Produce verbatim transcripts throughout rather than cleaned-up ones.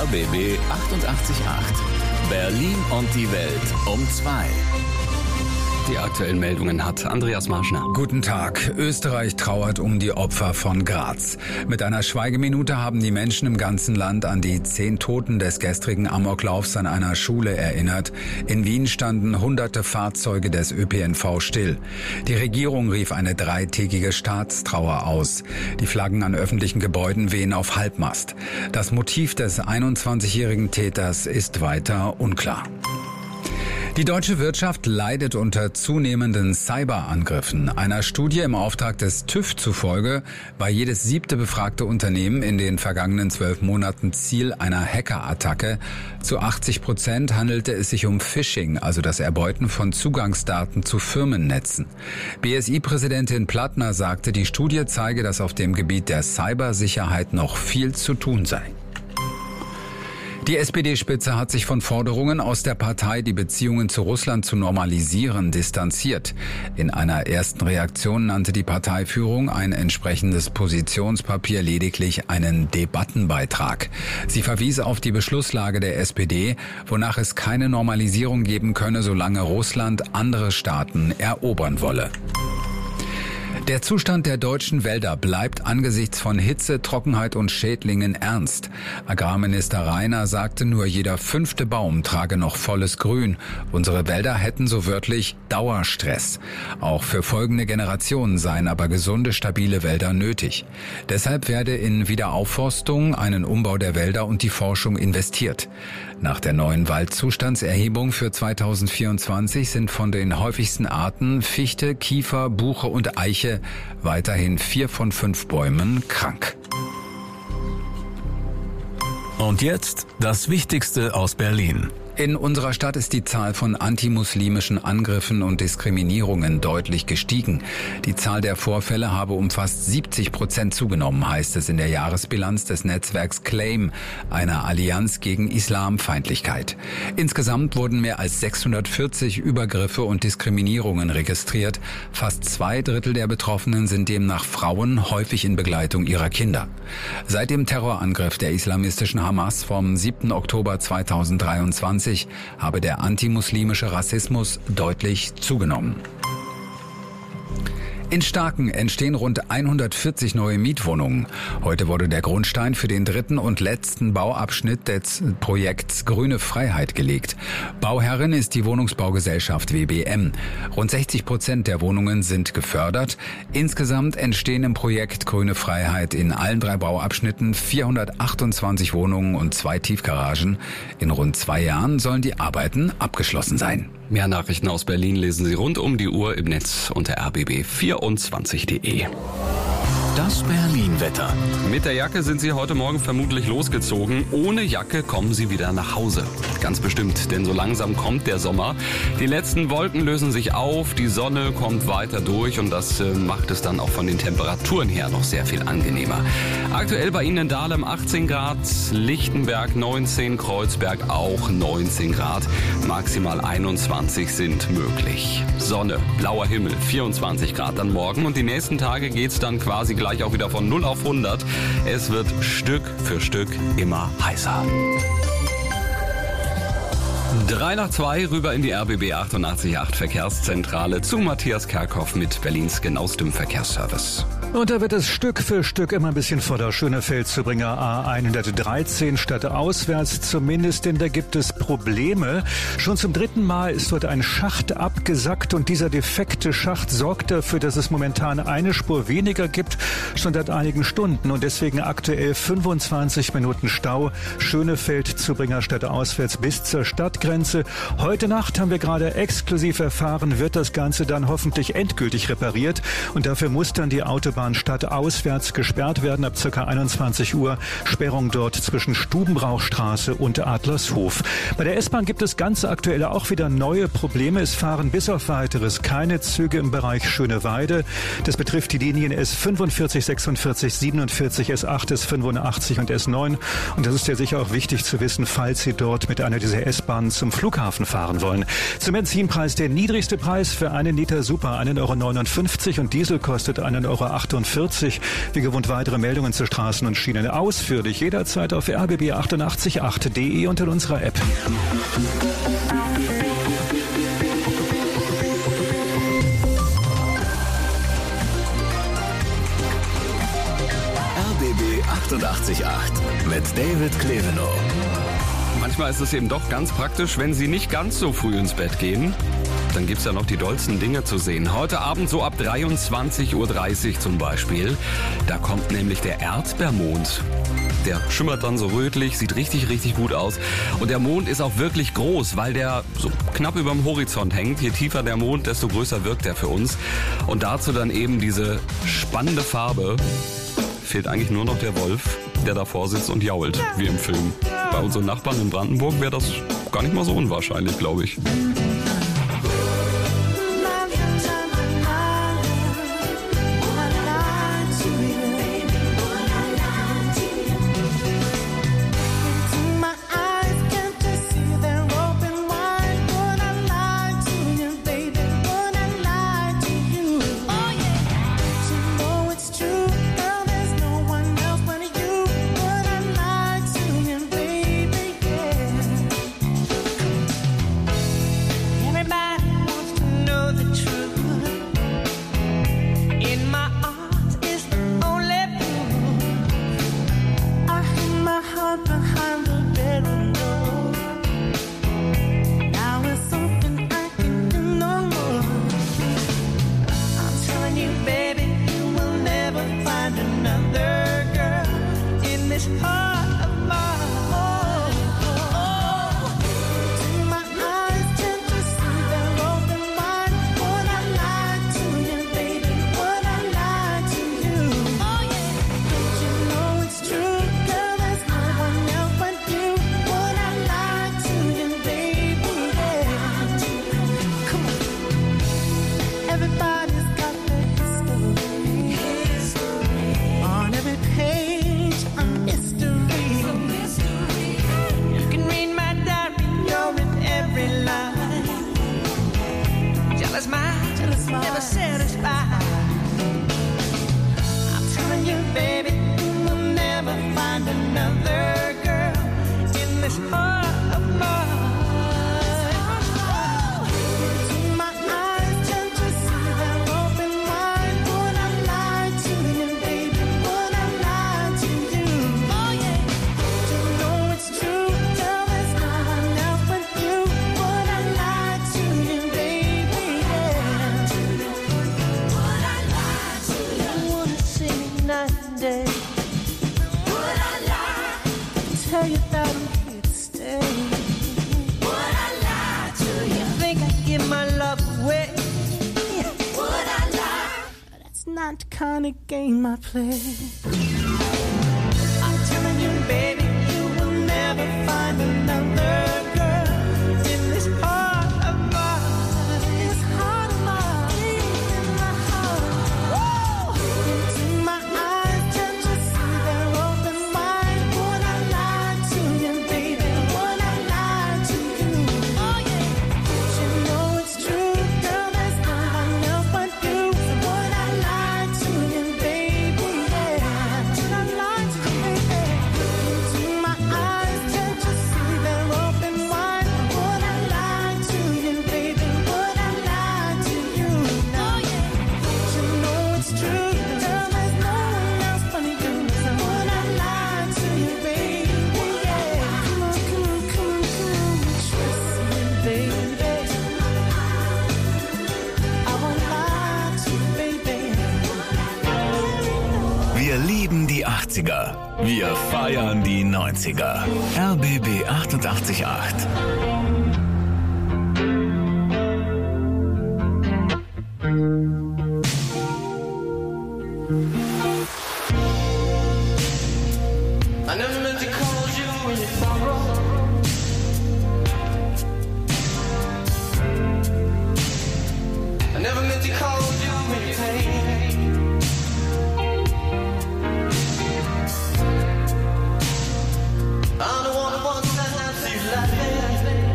R B B achtundachtzig Komma acht. Berlin und die Welt um zwei. Die aktuellen Meldungen hat Andreas Marschner. Guten Tag. Österreich trauert um die Opfer von Graz. Mit einer Schweigeminute haben die Menschen im ganzen Land an die zehn Toten des gestrigen Amoklaufs an einer Schule erinnert. In Wien standen hunderte Fahrzeuge des Ö P N V still. Die Regierung rief eine dreitägige Staatstrauer aus. Die Flaggen an öffentlichen Gebäuden wehen auf Halbmast. Das Motiv des einundzwanzigjährigen Täters ist weiter unklar. Die deutsche Wirtschaft leidet unter zunehmenden Cyberangriffen. Einer Studie im Auftrag des TÜV zufolge war jedes siebte befragte Unternehmen in den vergangenen zwölf Monaten Ziel einer Hackerattacke. Zu achtzig Prozent handelte es sich um Phishing, also das Erbeuten von Zugangsdaten zu Firmennetzen. B S I-Präsidentin Plattner sagte, die Studie zeige, dass auf dem Gebiet der Cybersicherheit noch viel zu tun sei. Die S P D-Spitze hat sich von Forderungen aus der Partei, die Beziehungen zu Russland zu normalisieren, distanziert. In einer ersten Reaktion nannte die Parteiführung ein entsprechendes Positionspapier lediglich einen Debattenbeitrag. Sie verwies auf die Beschlusslage der S P D, wonach es keine Normalisierung geben könne, solange Russland andere Staaten erobern wolle. Der Zustand der deutschen Wälder bleibt angesichts von Hitze, Trockenheit und Schädlingen ernst. Agrarminister Rainer sagte, nur jeder fünfte Baum trage noch volles Grün. Unsere Wälder hätten so wörtlich Dauerstress. Auch für folgende Generationen seien aber gesunde, stabile Wälder nötig. Deshalb werde in Wiederaufforstung, einen Umbau der Wälder und die Forschung investiert. Nach der neuen Waldzustandserhebung für zweitausendvierundzwanzig sind von den häufigsten Arten Fichte, Kiefer, Buche und Eiche weiterhin vier von fünf Bäumen krank. Und jetzt das Wichtigste aus Berlin. In unserer Stadt ist die Zahl von antimuslimischen Angriffen und Diskriminierungen deutlich gestiegen. Die Zahl der Vorfälle habe um fast siebzig Prozent zugenommen, heißt es in der Jahresbilanz des Netzwerks Claim, einer Allianz gegen Islamfeindlichkeit. Insgesamt wurden mehr als sechshundertvierzig Übergriffe und Diskriminierungen registriert. Fast zwei Drittel der Betroffenen sind demnach Frauen, häufig in Begleitung ihrer Kinder. Seit dem Terrorangriff der islamistischen Hamas vom siebten Oktober zweitausenddreiundzwanzig habe der antimuslimische Rassismus deutlich zugenommen. In Starken entstehen rund hundertvierzig neue Mietwohnungen. Heute wurde der Grundstein für den dritten und letzten Bauabschnitt des Projekts Grüne Freiheit gelegt. Bauherrin ist die Wohnungsbaugesellschaft W B M. Rund sechzig Prozent der Wohnungen sind gefördert. Insgesamt entstehen im Projekt Grüne Freiheit in allen drei Bauabschnitten vierhundertachtundzwanzig Wohnungen und zwei Tiefgaragen. In rund zwei Jahren sollen die Arbeiten abgeschlossen sein. Mehr Nachrichten aus Berlin lesen Sie rund um die Uhr im Netz unter r b b vierundzwanzig punkt de. Das Berlin-Wetter. Mit der Jacke sind Sie heute Morgen vermutlich losgezogen. Ohne Jacke kommen Sie wieder nach Hause. Ganz bestimmt, denn so langsam kommt der Sommer. Die letzten Wolken lösen sich auf, die Sonne kommt weiter durch und das äh, macht es dann auch von den Temperaturen her noch sehr viel angenehmer. Aktuell bei Ihnen in Dahlem achtzehn Grad, Lichtenberg neunzehn, Kreuzberg auch neunzehn Grad. Maximal einundzwanzig sind möglich. Sonne, blauer Himmel, vierundzwanzig Grad dann morgen und die nächsten Tage geht's dann quasi gleich auch wieder von null auf hundert. Es wird Stück für Stück immer heißer. Drei nach zwei rüber in die R B B achtundachtzig Komma acht Verkehrszentrale zu Matthias Kerkhoff mit Berlins genauestem Verkehrsservice. Und da wird es Stück für Stück immer ein bisschen voller. Schönefeld-Zubringer A hundertdreizehn statt auswärts zumindest, denn da gibt es Probleme. Schon zum dritten Mal ist dort ein Schacht abgesackt und dieser defekte Schacht sorgt dafür, dass es momentan eine Spur weniger gibt, schon seit einigen Stunden und deswegen aktuell fünfundzwanzig Minuten Stau. Schönefeld-Zubringer statt auswärts bis zur Stadtgrenze. Heute Nacht haben wir gerade exklusiv erfahren, wird das Ganze dann hoffentlich endgültig repariert und dafür muss dann die Autobahn Stadt auswärts gesperrt werden ab ca. einundzwanzig Uhr. Sperrung dort zwischen Stubenbrauchstraße und Adlershof. Bei der S-Bahn gibt es ganz aktuell auch wieder neue Probleme. Es fahren bis auf Weiteres keine Züge im Bereich Schöneweide. Das betrifft die Linien S fünfundvierzig, sechsundvierzig, siebenundvierzig, S acht, S fünfundachtzig und S neun. Und das ist ja sicher auch wichtig zu wissen, falls Sie dort mit einer dieser S-Bahnen zum Flughafen fahren wollen. Zum Benzinpreis der niedrigste Preis für einen Liter Super, einen Euro neunundfünfzig und Diesel kostet einen Euro achtundvierzig. achtundvierzig. Wie gewohnt weitere Meldungen zu Straßen und Schienen ausführlich jederzeit auf r b b achtundachtzig Punkt acht punkt de und in unserer App. R B B achtundachtzig Komma acht mit David Klevenow. Manchmal ist es eben doch ganz praktisch, wenn Sie nicht ganz so früh ins Bett gehen. Dann gibt's ja noch die dollsten Dinge zu sehen. Heute Abend so ab dreiundzwanzig Uhr dreißig zum Beispiel. Da kommt nämlich der Erdbeermond. Der schimmert dann so rötlich, sieht richtig, richtig gut aus. Und der Mond ist auch wirklich groß, weil der so knapp über dem Horizont hängt. Je tiefer der Mond, desto größer wirkt er für uns. Und dazu dann eben diese spannende Farbe. Fehlt eigentlich nur noch der Wolf, der davor sitzt und jault, wie im Film. Bei unseren Nachbarn in Brandenburg wäre das gar nicht mal so unwahrscheinlich, glaube ich. Not the kind of game I play. I'm telling you, baby, you will never find another girl in this heart of mine. This heart of mine, in my heart. Into my eyes, can't you see they're open wide? Would I lie to you, baby? Would I lie to you? Oh yeah, don't you know it's true, girl? There's no one else but you. Would I lie to you, baby? Yeah, would I lie to you, baby? Into my eyes, can't you see they're open wide? Would I lie to you, baby? Would I lie to you? Oh yeah, don't you know it's true, girl? There's no one else but you. Would I lie to you, baby? Yeah, come on, come on, come on, come on, trust me, baby. I won't lie to you, baby. Wir lieben die achtziger. Wir feiern die neunziger. R B B achtundachtzig Komma acht. I never meant to call you when you sorrow. I never meant to call you when you pain. I'm the one who wants that see you laughing.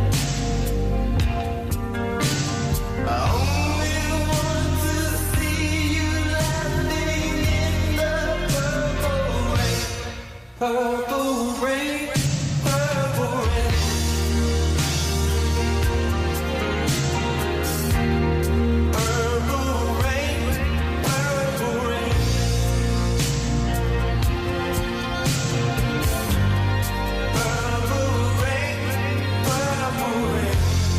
I only want to see you laughing. Purple rain, purple rain. Purple rain, purple rain. Purple rain, purple rain.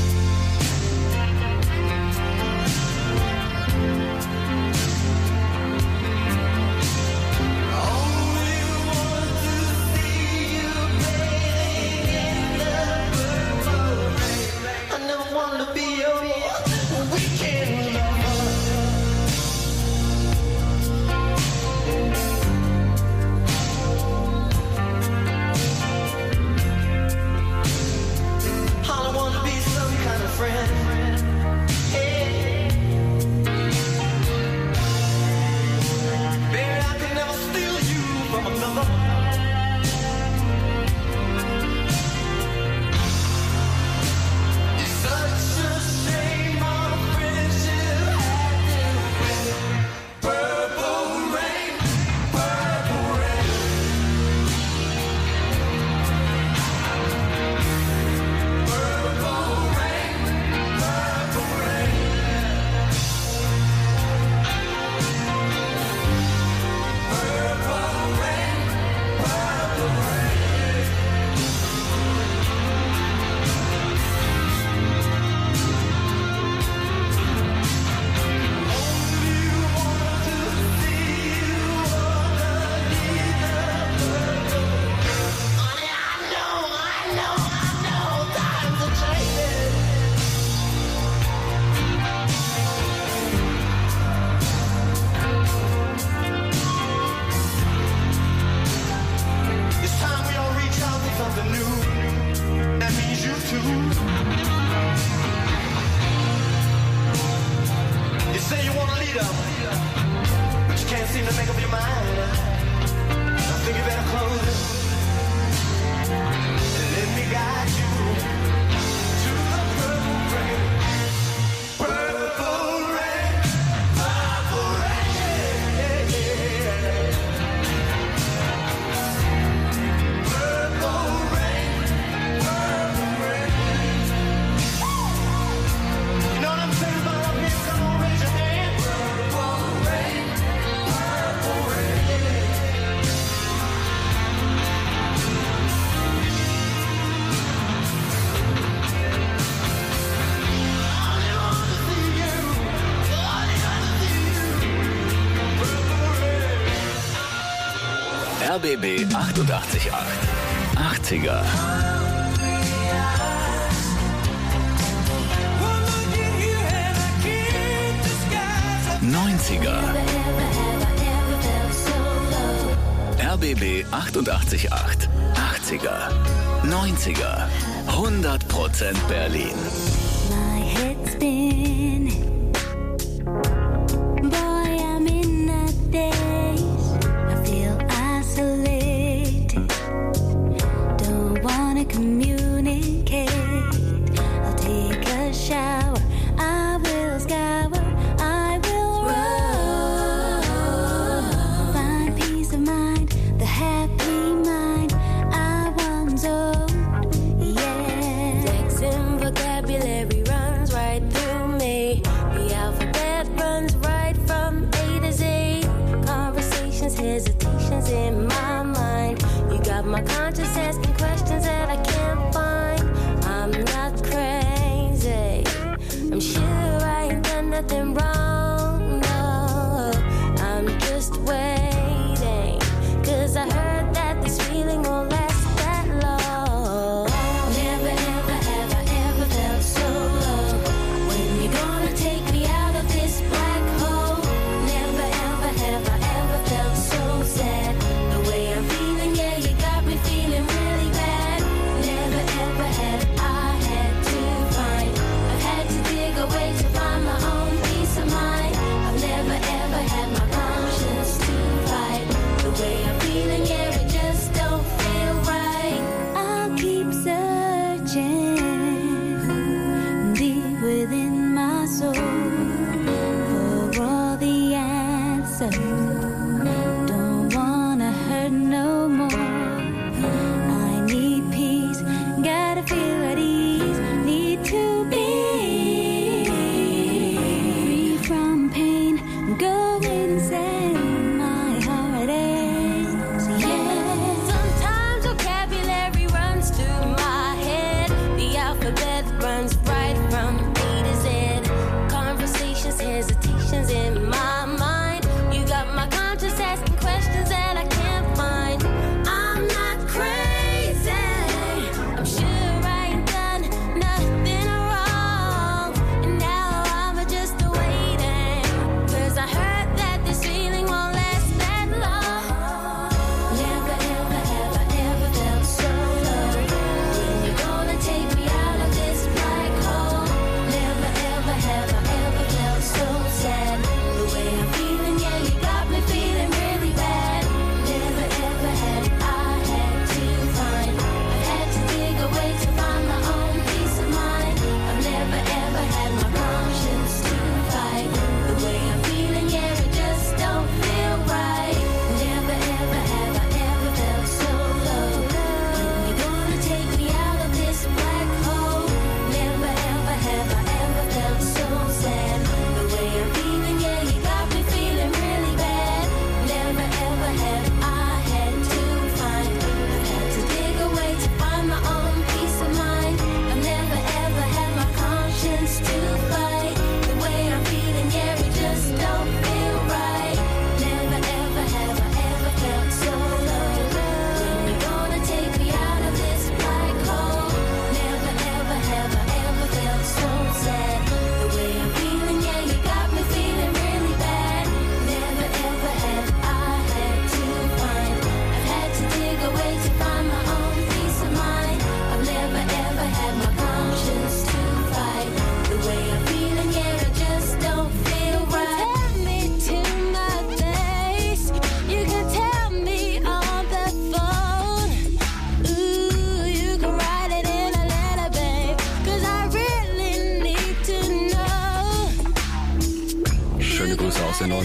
Only want to see you bathing in the purple rain. I never want to be your weekend lover. I don't want to be some kind of friend. Hey. Baby, I can never steal you from another. It's such a shame our friendship had to end. Purple rain, purple rain. Purple rain, purple rain. Purple rain, purple rain. Only want to see you underneath the purple. Honey, I know, I know, I know, times are changing. It's time we all reach out for something new. That means you too. You say you want a leader, but you can't seem to make up your mind. I think you better close it and let me guide you to the purple rain. Purple rain, purple rain. Purple rain, purple rain. You know what I'm saying about up here? Come on, raise your hand. Purple rain, purple rain. Only want to see you. Only want to see you. Purple rain. R B B achtundachtzig Komma acht. achtziger. neunziger. R B B achtundachtzig Komma acht. achtziger. neunziger. hundert Prozent Berlin. My head's spinning. Boy, I'm in a daze. I feel isolated. Don't wanna communicate. I'll take a shower. I will scour. I will run. Find peace of mind. The happy mind I once owned. Yeah. Texting vocabulary runs right through me. The alphabet runs right from A to Z. Conversations, hesitations in my mind. You got my conscience asking questions that I can't find. I'm not crazy. I'm sure I ain't done nothing wrong. No, I'm just waiting. Cause I heard that this feeling won't last that long. Never, ever, ever, ever felt so low. When you gonna take me out of this black hole? Never, ever, ever, ever felt so sad. The way I'm feeling, yeah, you got me feeling really bad. Never,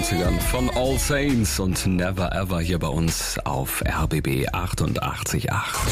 neunzigern von All Saints und Never Ever hier bei uns auf R B B achtundachtzig Komma acht.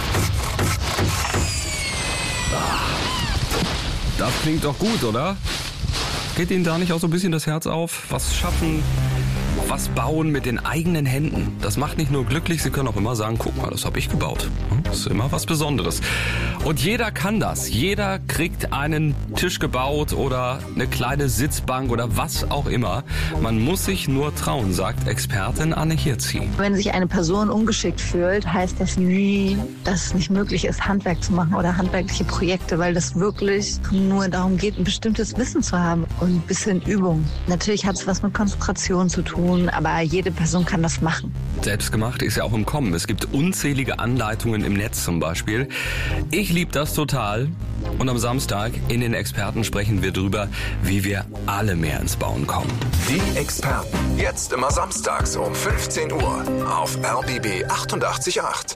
Das klingt doch gut, oder? Geht Ihnen da nicht auch so ein bisschen das Herz auf? Was schaffen, was bauen mit den eigenen Händen? Das macht nicht nur glücklich, Sie können auch immer sagen, guck mal, das habe ich gebaut. Das ist immer was Besonderes. Und jeder kann das. Jeder kriegt einen Tisch gebaut oder eine kleine Sitzbank oder was auch immer. Man muss sich nur trauen, sagt Expertin Anne Hirzi. Wenn sich eine Person ungeschickt fühlt, heißt das nie, dass es nicht möglich ist, Handwerk zu machen oder handwerkliche Projekte, weil das wirklich nur darum geht, ein bestimmtes Wissen zu haben und ein bisschen Übung. Natürlich hat es was mit Konzentration zu tun, aber jede Person kann das machen. Selbstgemacht ist ja auch im Kommen. Es gibt unzählige Anleitungen im Netz zum Beispiel. Ich liebe das total. Und am Samstag in den Experten sprechen wir drüber, wie wir alle mehr ins Bauen kommen. Die Experten. Jetzt immer samstags um fünfzehn Uhr auf R B B achtundachtzig Komma acht.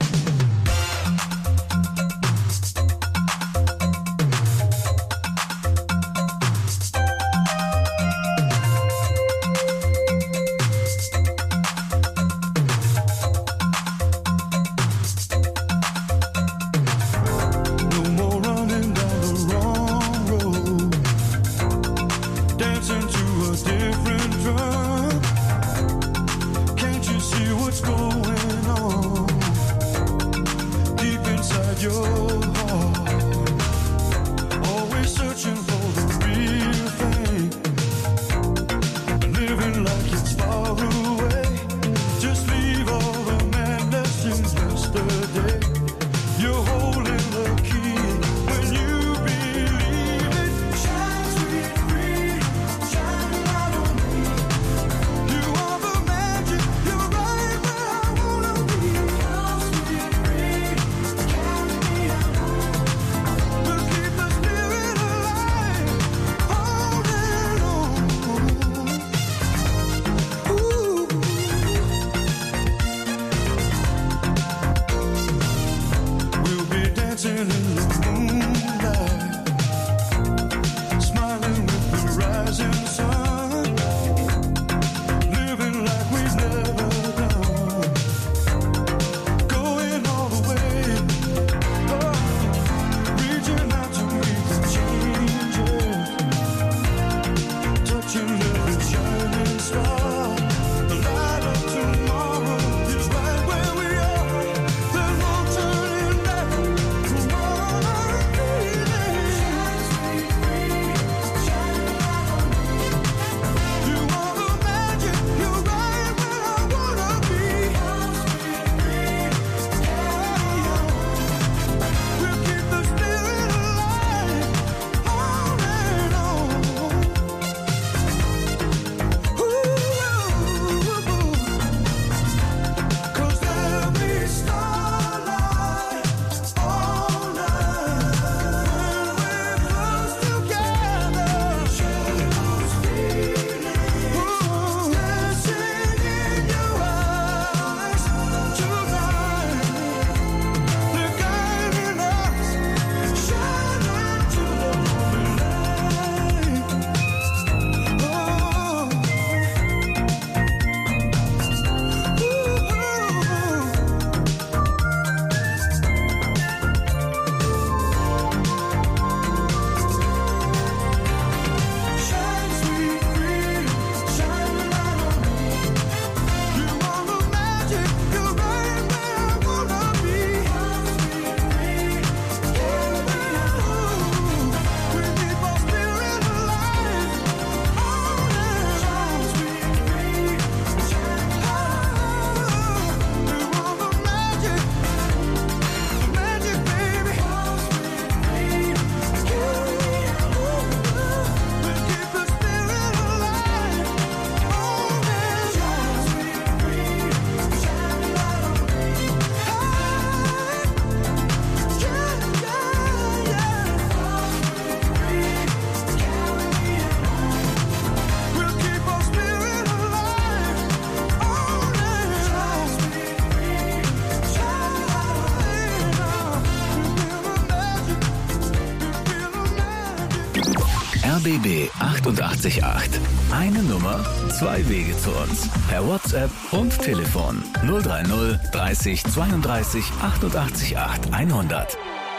B B achtundachtzig Komma acht. Eine Nummer, zwei Wege zu uns. Per WhatsApp und Telefon null drei null dreißig zweiunddreißig achtundachtzig acht hundert.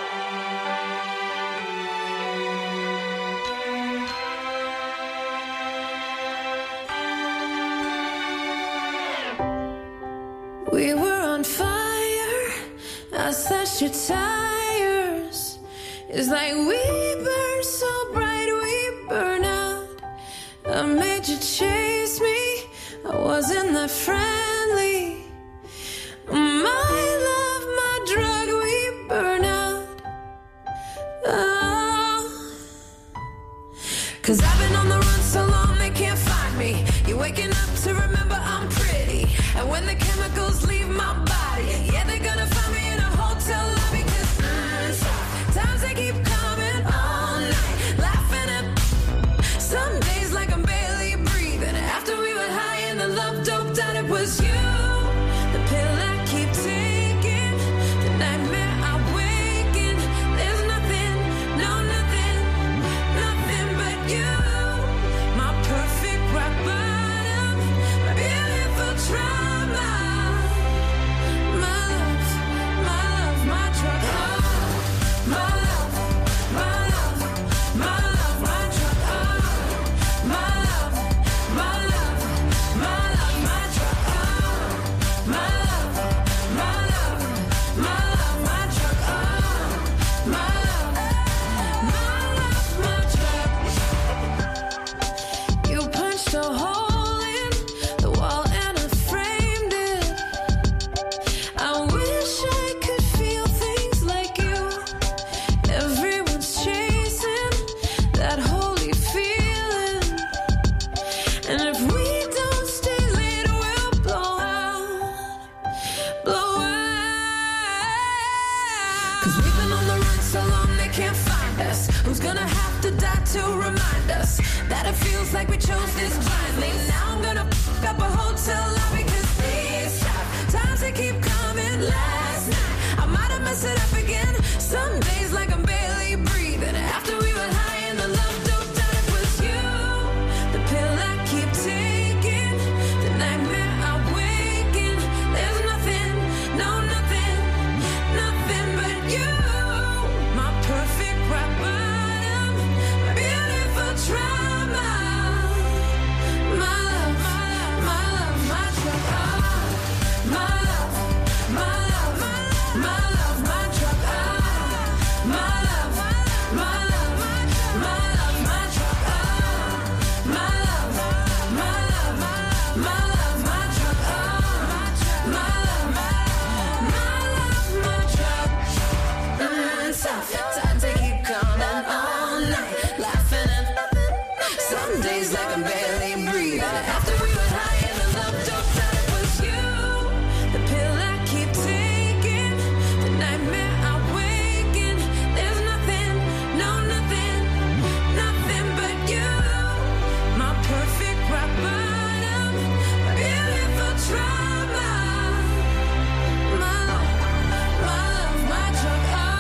We were on fire, I slashed your tires. It's like we burn so bright, we burn out. I made you chase me, I wasn't that friendly. My love, my drug, we burn out. Oh. Cause I've been on the run so long they can't find me. You're waking up to remember I'm pretty. And when the chemicals leave my body, yeah, they're gonna find me in a hotel lobby. Cause mm, times they keep coming all night, laughing at some days like I'm barely breathing. After we were high and the love doped out, it was you. The pill I keep taking, the nightmare I wake in. There's nothing, no nothing, nothing but you. My perfect rock bottom, my beautiful trauma. My love, my love, my drug. Oh, my love, my love, my love, my drug. Oh, my love, my love, my love, my drug. Oh, my love, my love, my love, my drug. Oh, my love, my love, my drug. You punched a hole in the wall and I framed it. I wish I could feel things like you. Everyone's chasing that holy feeling. And if we don't stay late, we'll blow out, blow out. Cause we've been on the run so long they can't find us. Who's gonna have to die to remind us that it feels like we chose this blindly? Now I'm gonna f*** up a hotel lobby. Cause these times they keep coming. Last night I might have messed it up again. Some days like I'm barely breathing. After we were high and the love doped out, it was you. The pill I keep taking, the nightmare I wake in. There's nothing, no nothing, nothing but you. My perfect rock bottom, my beautiful trauma. My love, my love, my drug. Oh, my love, my love, my love, my drug. Oh, my love, my love, my love, my drug. Oh, my love, my love, my love, my drug. Oh, my love, my love, my drug. Mm, tough times they keep coming all night, laughing at some days like I'm barely breathing. After we were high and the love doped out, it was you. The pill I keep taking, the nightmare I wake in. There's nothing, no nothing, nothing but you. My perfect rock bottom, my beautiful trauma. My love, my love, my drug.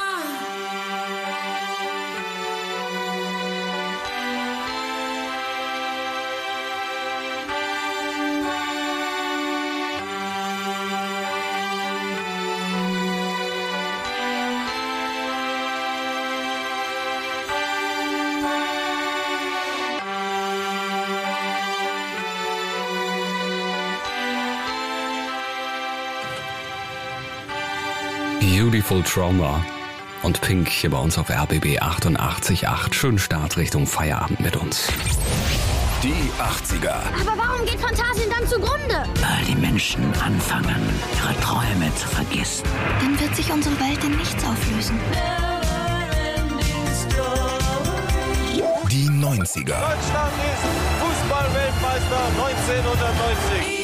Beautiful Trauma und Pink hier bei uns auf R B B achtundachtzig Komma acht. Schönen Start Richtung Feierabend mit uns. Die achtziger. Aber warum geht Phantasien dann zugrunde? Weil die Menschen anfangen, ihre Träume zu vergessen. Dann wird sich unsere Welt in nichts auflösen. Die neunziger. Deutschland ist Fußball-Weltmeister neunzehnhundertneunzig.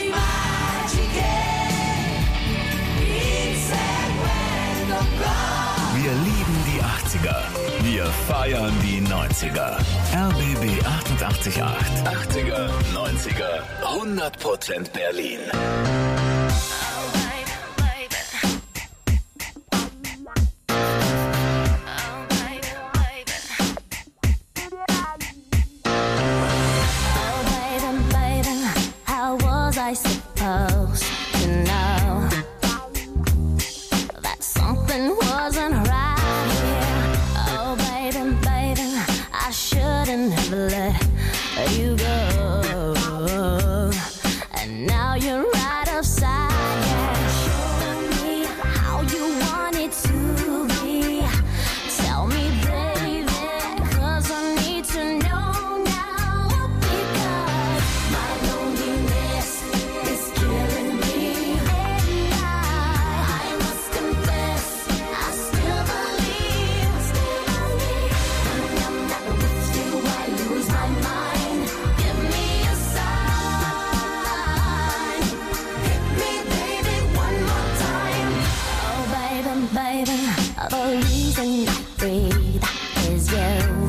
Wir lieben die achtziger. Wir feiern die neunziger. R B B achtundachtzig Komma acht. achtziger, neunziger, hundert Prozent Berlin. wasn't right here. Oh, baby, baby, I shouldn't have let you go. And now you're right upside down. Show me how you want it to be. Tell me, baby, 'cause I need to know now. Because my loneliness is killing me. And I, I must confess, I still believe, still believe. When I'm not with you, I lose my mind. Give me a sign. Hit me, baby, one more time. Oh, baby, baby, the reason I breathe is you.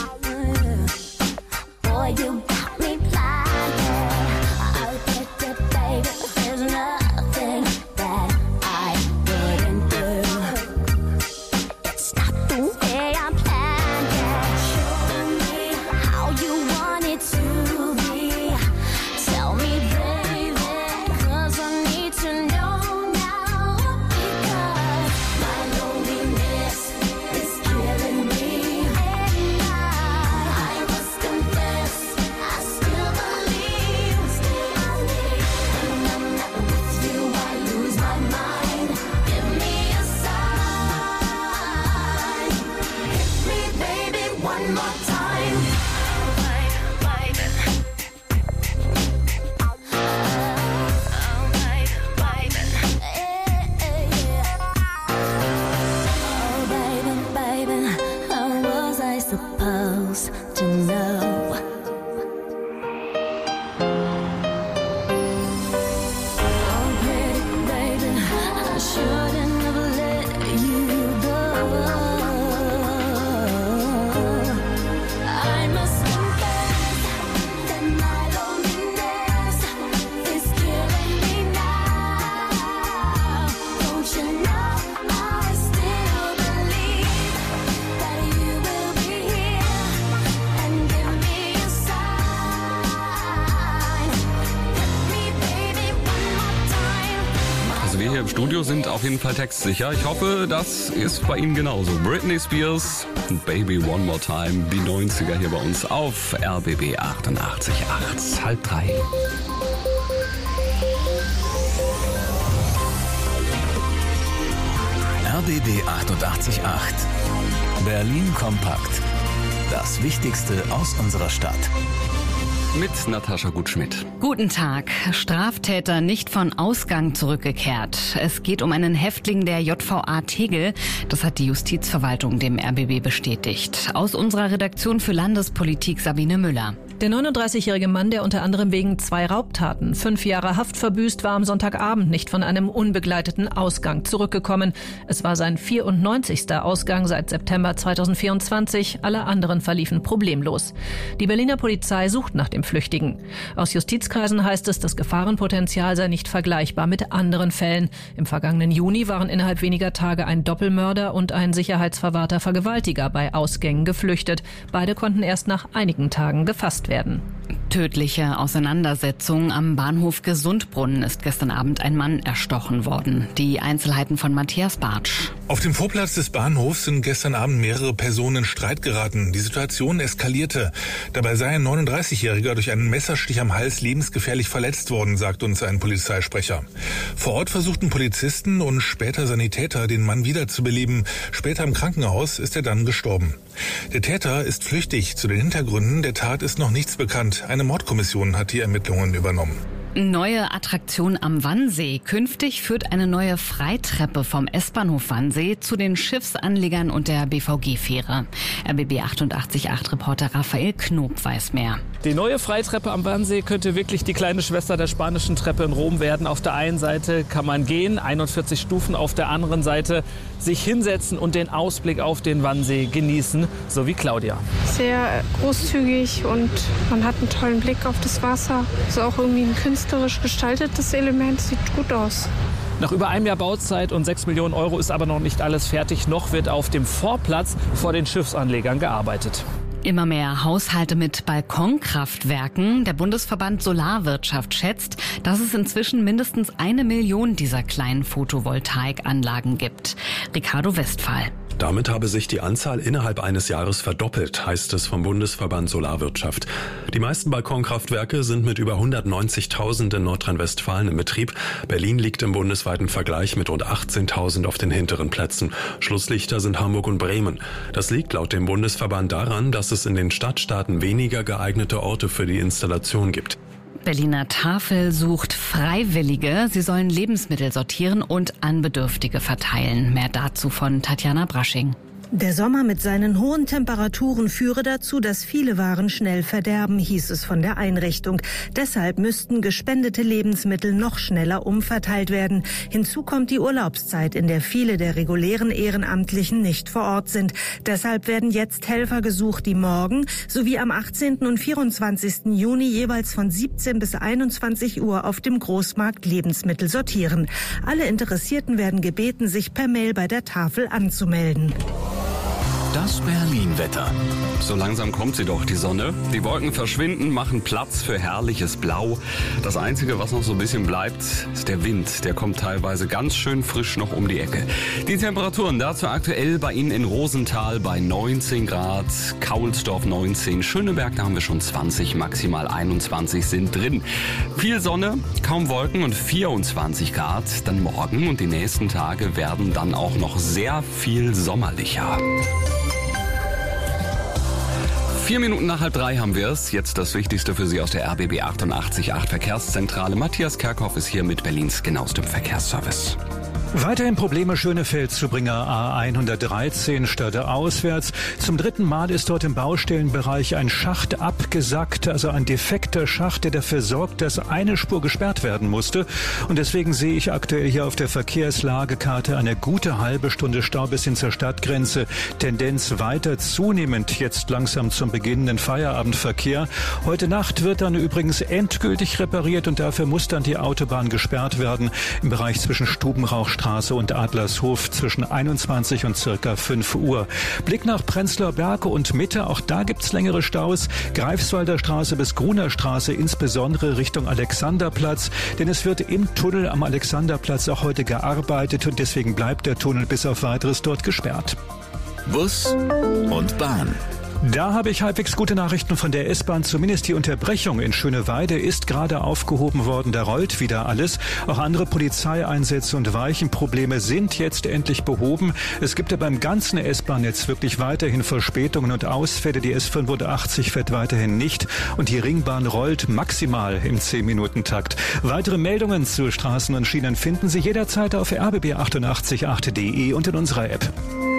Boy, you got me blind. I'll get it, baby. There's nothing that I wouldn't do. It's not the way I planned it. Show me how you want it to be. Tell me, baby, 'cause I need to know now. Because my loneliness is killing me. And I, I must confess, I still believe, still believe. When I'm not with you, I lose my mind. Give me a sign. Hit me, baby, one more time. Oh, baby, oh, baby, oh, baby, baby, how was I supposed to know? Oh, pretty baby, I shouldn't have let you go. I must confess that my loneliness is killing me now. Don't you know I still believe that you will be here and give me a sign. Hit me, baby, one more time. Also wir hier im Studio sind auf jeden Fall textsicher. Ich hoffe, das ist bei Ihnen genauso. Britney Spears, Baby One More Time, die neunziger hier bei uns auf R B B achtundachtzig Komma acht, halb drei. R B B achtundachtzig Komma acht. Berlin kompakt. Das Wichtigste aus unserer Stadt. Mit Natascha Gutschmidt. Guten Tag. Straftäter nicht von Ausgang zurückgekehrt. Es geht um einen Häftling der J V A Tegel. Das hat die Justizverwaltung dem R B B bestätigt. Aus unserer Redaktion für Landespolitik Sabine Müller. Der neununddreißigjährige Mann, der unter anderem wegen zwei Raubtaten fünf Jahre Haft verbüßt, war am Sonntagabend nicht von einem unbegleiteten Ausgang zurückgekommen. Es war sein vierundneunzigster Ausgang seit September zweitausendvierundzwanzig. Alle anderen verliefen problemlos. Die Berliner Polizei sucht nach dem Flüchtigen. Aus Justizkreisen heißt es, das Gefahrenpotenzial sei nicht vergleichbar mit anderen Fällen. Im vergangenen Juni waren innerhalb weniger Tage ein Doppelmörder und ein sicherheitsverwahrter Vergewaltiger bei Ausgängen geflüchtet. Beide konnten erst nach einigen Tagen gefasst werden. Tödliche Auseinandersetzung am Bahnhof Gesundbrunnen ist gestern Abend ein Mann erstochen worden. Die Einzelheiten von Matthias Bartsch. Auf dem Vorplatz des Bahnhofs sind gestern Abend mehrere Personen in Streit geraten. Die Situation eskalierte. Dabei sei ein neununddreißigjähriger durch einen Messerstich am Hals lebensgefährlich verletzt worden, sagt uns ein Polizeisprecher. Vor Ort versuchten Polizisten und später Sanitäter, den Mann wiederzubeleben. Später im Krankenhaus ist er dann gestorben. Der Täter ist flüchtig. Zu den Hintergründen der Tat ist noch nichts bekannt. Eine Mordkommission hat die Ermittlungen übernommen. Neue Attraktion am Wannsee. Künftig führt eine neue Freitreppe vom S-Bahnhof Wannsee zu den Schiffsanlegern und der B V G-Fähre. R B B achtundachtzig Komma acht Reporter Raphael Knob weiß mehr. Die neue Freitreppe am Wannsee könnte wirklich die kleine Schwester der spanischen Treppe in Rom werden. Auf der einen Seite kann man gehen, einundvierzig Stufen, auf der anderen Seite sich hinsetzen und den Ausblick auf den Wannsee genießen, so wie Claudia. Sehr großzügig und man hat einen tollen Blick auf das Wasser. Ist auch irgendwie ein künstlerisch gestaltetes Element, sieht gut aus. Nach über einem Jahr Bauzeit und sechs Millionen Euro ist aber noch nicht alles fertig. Noch wird auf dem Vorplatz vor den Schiffsanlegern gearbeitet. Immer mehr Haushalte mit Balkonkraftwerken. Der Bundesverband Solarwirtschaft schätzt, dass es inzwischen mindestens eine Million dieser kleinen Photovoltaikanlagen gibt. Ricardo Westphal. Damit habe sich die Anzahl innerhalb eines Jahres verdoppelt, heißt es vom Bundesverband Solarwirtschaft. Die meisten Balkonkraftwerke sind mit über hundertneunzigtausend in Nordrhein-Westfalen im Betrieb. Berlin liegt im bundesweiten Vergleich mit rund achtzehntausend auf den hinteren Plätzen. Schlusslichter sind Hamburg und Bremen. Das liegt laut dem Bundesverband daran, dass es in den Stadtstaaten weniger geeignete Orte für die Installation gibt. Berliner Tafel sucht Freiwillige. Sie sollen Lebensmittel sortieren und an Bedürftige verteilen. Mehr dazu von Tatjana Brasching. Der Sommer mit seinen hohen Temperaturen führe dazu, dass viele Waren schnell verderben, hieß es von der Einrichtung. Deshalb müssten gespendete Lebensmittel noch schneller umverteilt werden. Hinzu kommt die Urlaubszeit, in der viele der regulären Ehrenamtlichen nicht vor Ort sind. Deshalb werden jetzt Helfer gesucht, die morgen sowie am achtzehnten und vierundzwanzigsten Juni jeweils von siebzehn bis einundzwanzig Uhr auf dem Großmarkt Lebensmittel sortieren. Alle Interessierten werden gebeten, sich per Mail bei der Tafel anzumelden. Das Berlin-Wetter. So langsam kommt sie doch, die Sonne. Die Wolken verschwinden, machen Platz für herrliches Blau. Das Einzige, was noch so ein bisschen bleibt, ist der Wind. Der kommt teilweise ganz schön frisch noch um die Ecke. Die Temperaturen dazu aktuell bei Ihnen in Rosenthal bei neunzehn Grad, Kaulsdorf neunzehn, Schöneberg, da haben wir schon zwanzig, maximal einundzwanzig sind drin. Viel Sonne, kaum Wolken und vierundzwanzig Grad. Dann morgen und die nächsten Tage werden dann auch noch sehr viel sommerlicher. Vier Minuten nach halb drei haben wir es. Jetzt das Wichtigste für Sie aus der R B B achtundachtzig Komma acht Verkehrszentrale. Matthias Kerkhoff ist hier mit Berlins genauestem Verkehrsservice. Weiterhin Probleme Schönefeld-Zubringer A hundertdreizehn stadtauswärts. Zum dritten Mal ist dort im Baustellenbereich ein Schacht abgesackt, also ein defekter Schacht, der dafür sorgt, dass eine Spur gesperrt werden musste. Und deswegen sehe ich aktuell hier auf der Verkehrslagekarte eine gute halbe Stunde Stau bis hin zur Stadtgrenze. Tendenz weiter zunehmend jetzt langsam zum beginnenden Feierabendverkehr. Heute Nacht wird dann übrigens endgültig repariert und dafür muss dann die Autobahn gesperrt werden im Bereich zwischen Stubenrauch Straße und Adlershof zwischen einundzwanzig und circa fünf Uhr. Blick nach Prenzlauer Berg und Mitte, auch da gibt's längere Staus. Greifswalder Straße bis Gruner Straße, insbesondere Richtung Alexanderplatz, denn es wird im Tunnel am Alexanderplatz auch heute gearbeitet und deswegen bleibt der Tunnel bis auf Weiteres dort gesperrt. Bus und Bahn. Da habe ich halbwegs gute Nachrichten von der S-Bahn. Zumindest die Unterbrechung in Schöneweide ist gerade aufgehoben worden. Da rollt wieder alles. Auch andere Polizeieinsätze und Weichenprobleme sind jetzt endlich behoben. Es gibt aber im ganzen S-Bahn-Netz wirklich weiterhin Verspätungen und Ausfälle. Die S fünfundachtzig fährt weiterhin nicht und die Ringbahn rollt maximal im zehn-Minuten-Takt. Weitere Meldungen zu Straßen und Schienen finden Sie jederzeit auf r b b achtundachtzig Komma acht punkt de und in unserer App.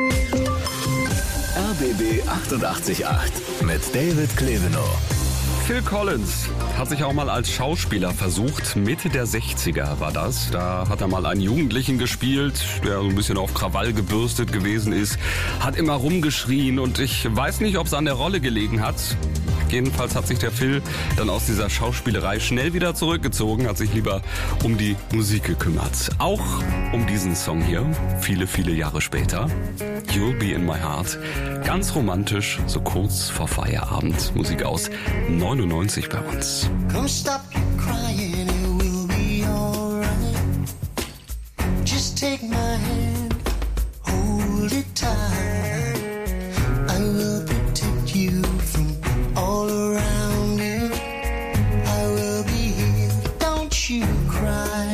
R B B achtundachtzig Komma acht mit David Klevenow. Phil Collins hat sich auch mal als Schauspieler versucht. Mitte der sechziger war das. Da hat er mal einen Jugendlichen gespielt, der so ein bisschen auf Krawall gebürstet gewesen ist. Hat immer rumgeschrien und ich weiß nicht, ob es an der Rolle gelegen hat. Jedenfalls hat sich der Phil dann aus dieser Schauspielerei schnell wieder zurückgezogen, hat sich lieber um die Musik gekümmert. Auch um diesen Song hier, viele, viele Jahre später. You'll Be in My Heart. Ganz romantisch, so kurz vor Feierabend. Musik aus neunundneunzig bei uns. Come stop your crying, it will be alright. Just take my hand, hold it tight. I will protect you from all around you. I will be here, don't you cry.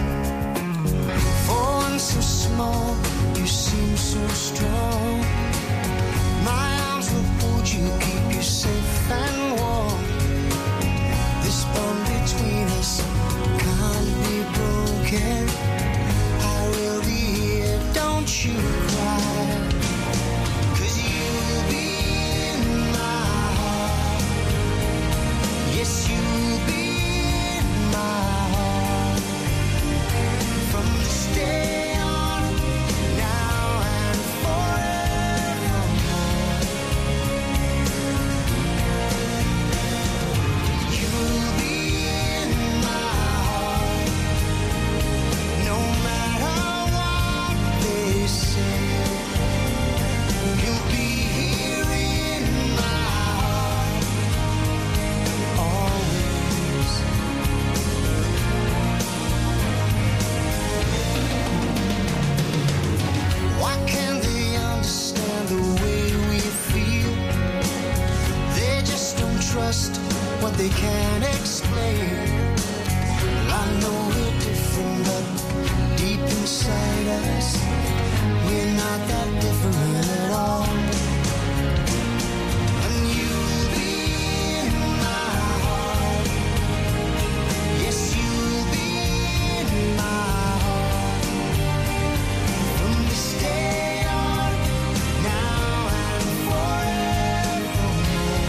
For one so small, you seem so strong. My arms will hold you, keep you safe and warm. This bond between us can't be broken. I will be here, don't you cry. what they can't explain. Well, I know we're different, but deep inside us, we're not that different at all. And you'll be in my heart. Yes, you'll be in my heart. From this day on, now and forevermore.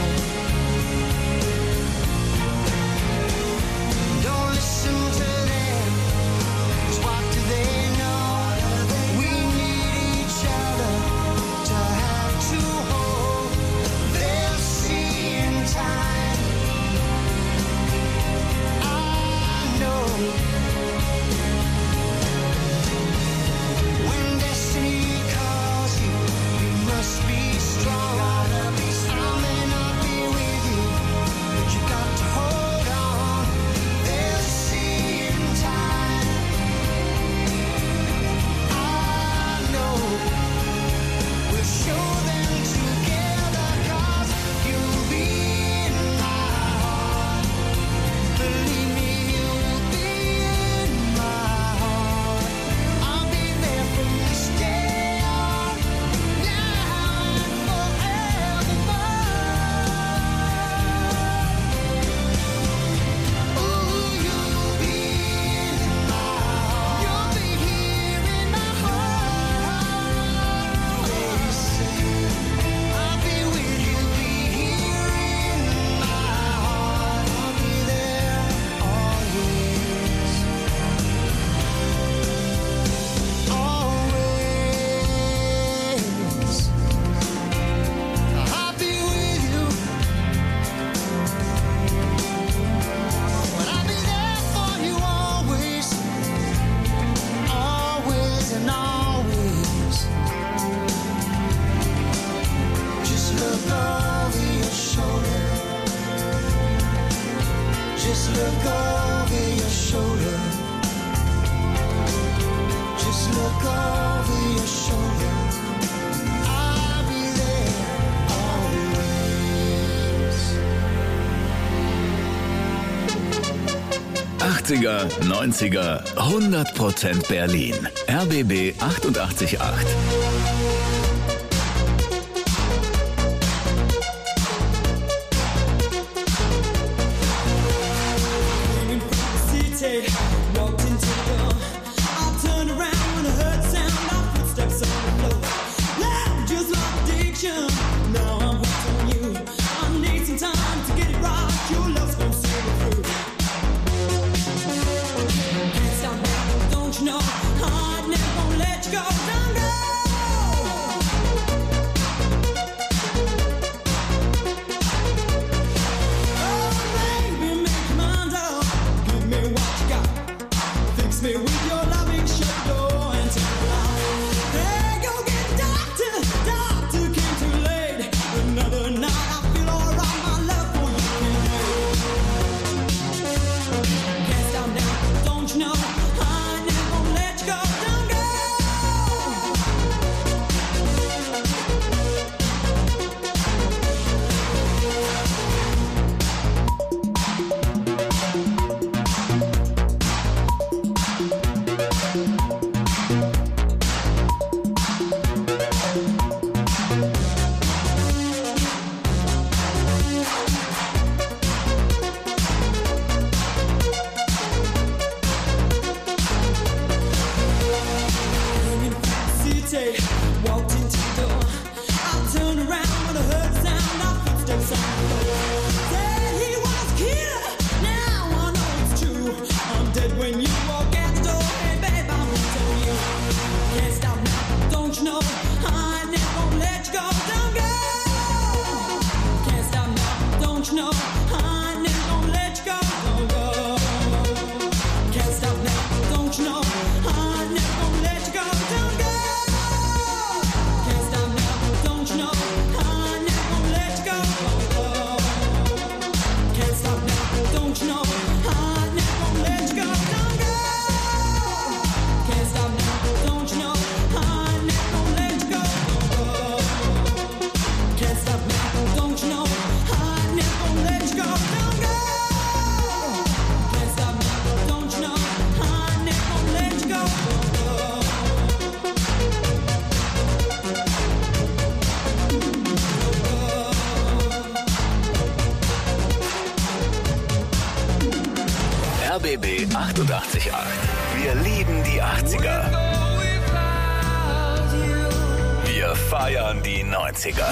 Don't listen to them, 'cause what do they know? We need each other to have to hold. They'll see in time. I know when destiny calls you, you must be strong. I may not be with you, but you got to hold on. They'll see in time. I know we'll show them together, 'cause you'll be in my heart. Believe me, you'll be in my heart. I'll be there from this day on, now and forevermore. Oh, you'll be in my heart. You'll be here in my heart. Always. I'll be with you, be here in my heart. I'll be there always. Always. I'll be with you. But I'll be there for you always. Always and always. Just look over your shoulder. Just look over your shoulder. Just look over your shoulder. I'll be there always. achtziger, neunziger, hundert Prozent Berlin. R B B achtundachtzig Komma acht. City, walked into the door. I turned around when I heard the sound of footsteps on the floor. Loud, just like addiction. Now I'm hooked on you. I need some time to get it right. Your love's gonna see me through. Can't stop now, don't you know? I never gonna let you go. Don't go. achtundachtzig Komma acht. Wir lieben die achtziger. Wir feiern die neunziger.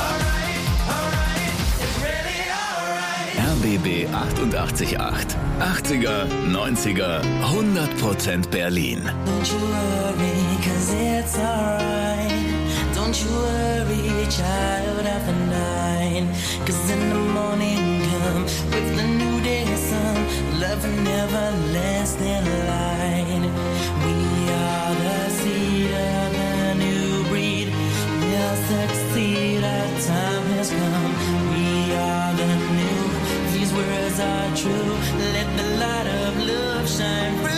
R B B achtundachtzig Komma acht. achtziger, neunziger, hundert Prozent Berlin. Don't you worry, cause it's alright. Don't you worry, child of the night. Cause in the morning come with the new day sun. Love never lasts in light. We are the seed of the new breed. We'll succeed, our time has come. We are the new, these words are true. Let the light of love shine through.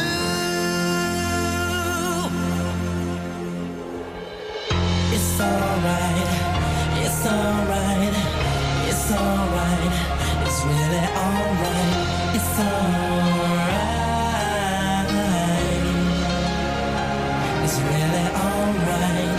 It's alright, it's alright, it's alright, it's really alright, it's alright, it's really alright.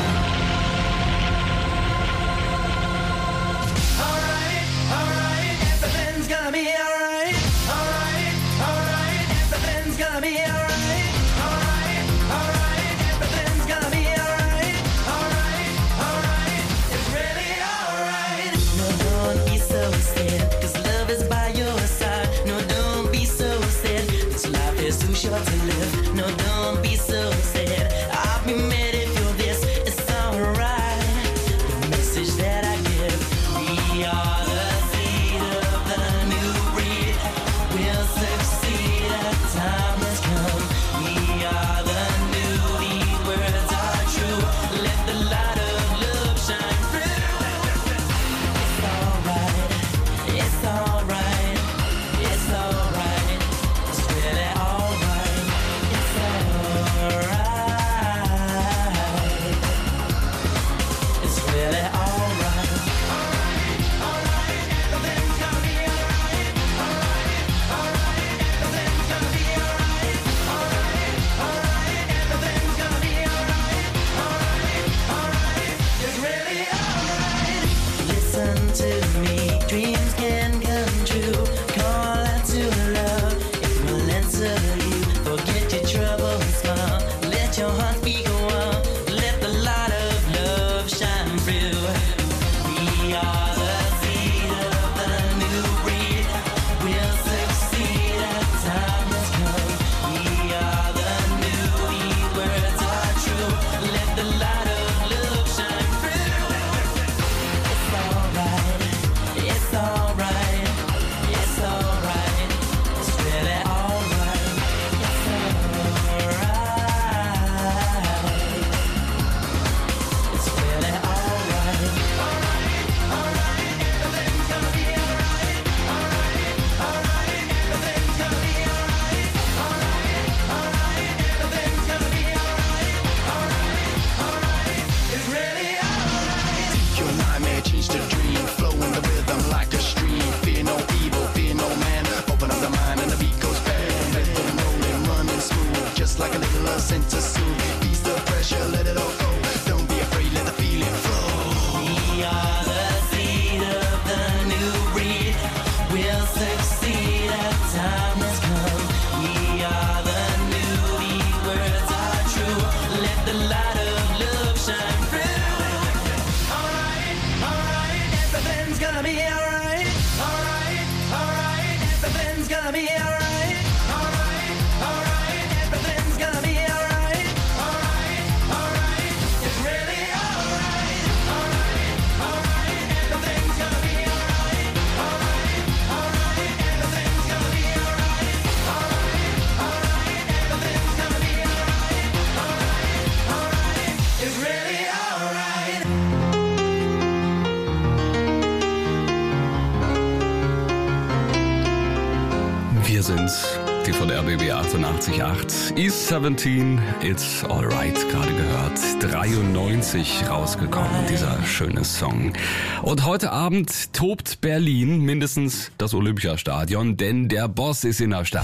Alright, alright, everything's gonna be alright. Alright, alright, everything's gonna be alright. Alright, alright, everything's gonna be alright. Alright, alright, it's really alright. No, don't be so sad, cause love is by your side. No, don't be so sad, cause life is too short to live. No, don't be so sad, I'll be mad if you're this. It's alright, the message that I give. We are the seed of the new breed. We'll succeed, our time has come. We are the new, these words are true. Let the light of love shine through. It's alright, it's alright, it's alright, it's really alright, it's alright, it's really alright. Listen to me, dreams can come true. Call out to love, it will answer you. Forget your troubles, smile, let your heart be go on. Let the light of love shine through. We are the seed of the new breed. We'll succeed, our time has come. We are the new, these words are true. Let the light of love shine through. It's alright, it's alright, it's alright, it's really alright, it's alright, it's really alright. Alright, alright, everything's gonna be alright. Alright, alright, everything's gonna be alright. Alright, alright, everything's gonna be alright. Alright, alright, it's really alright. Your nightmare changed to dream, flow in the rhythm like a stream. Fear no evil, fear no man. Open up the mind and the beat goes bang. Rhythm rolling, running smooth, just like a little love sent to soothe. Ease the pressure, let it all go. Don't be afraid, let the feeling flow. We are the seed of the new breed. We'll succeed, our time has come. We are the new, these words are true. Let the light of love shine through. Alright, alright, everything's gonna be alright. Alright, alright, everything's gonna be alright. Alright, alright, everything's gonna be alright. Alright, alright, it's really alright. Alright, alright, everything's gonna be alright. Alright, alright, everything's gonna be alright. Alright, alright, everything's gonna be alright. Alright, alright, it's really alright. Wir sind's, die von R B B achtundachtzig Komma acht. East siebzehn, It's Alright, gerade gehört. dreiundneunzig rausgekommen, dieser schöne Song. Und heute Abend tobt Berlin, mindestens das Olympiastadion, denn der Boss ist in der Stadt.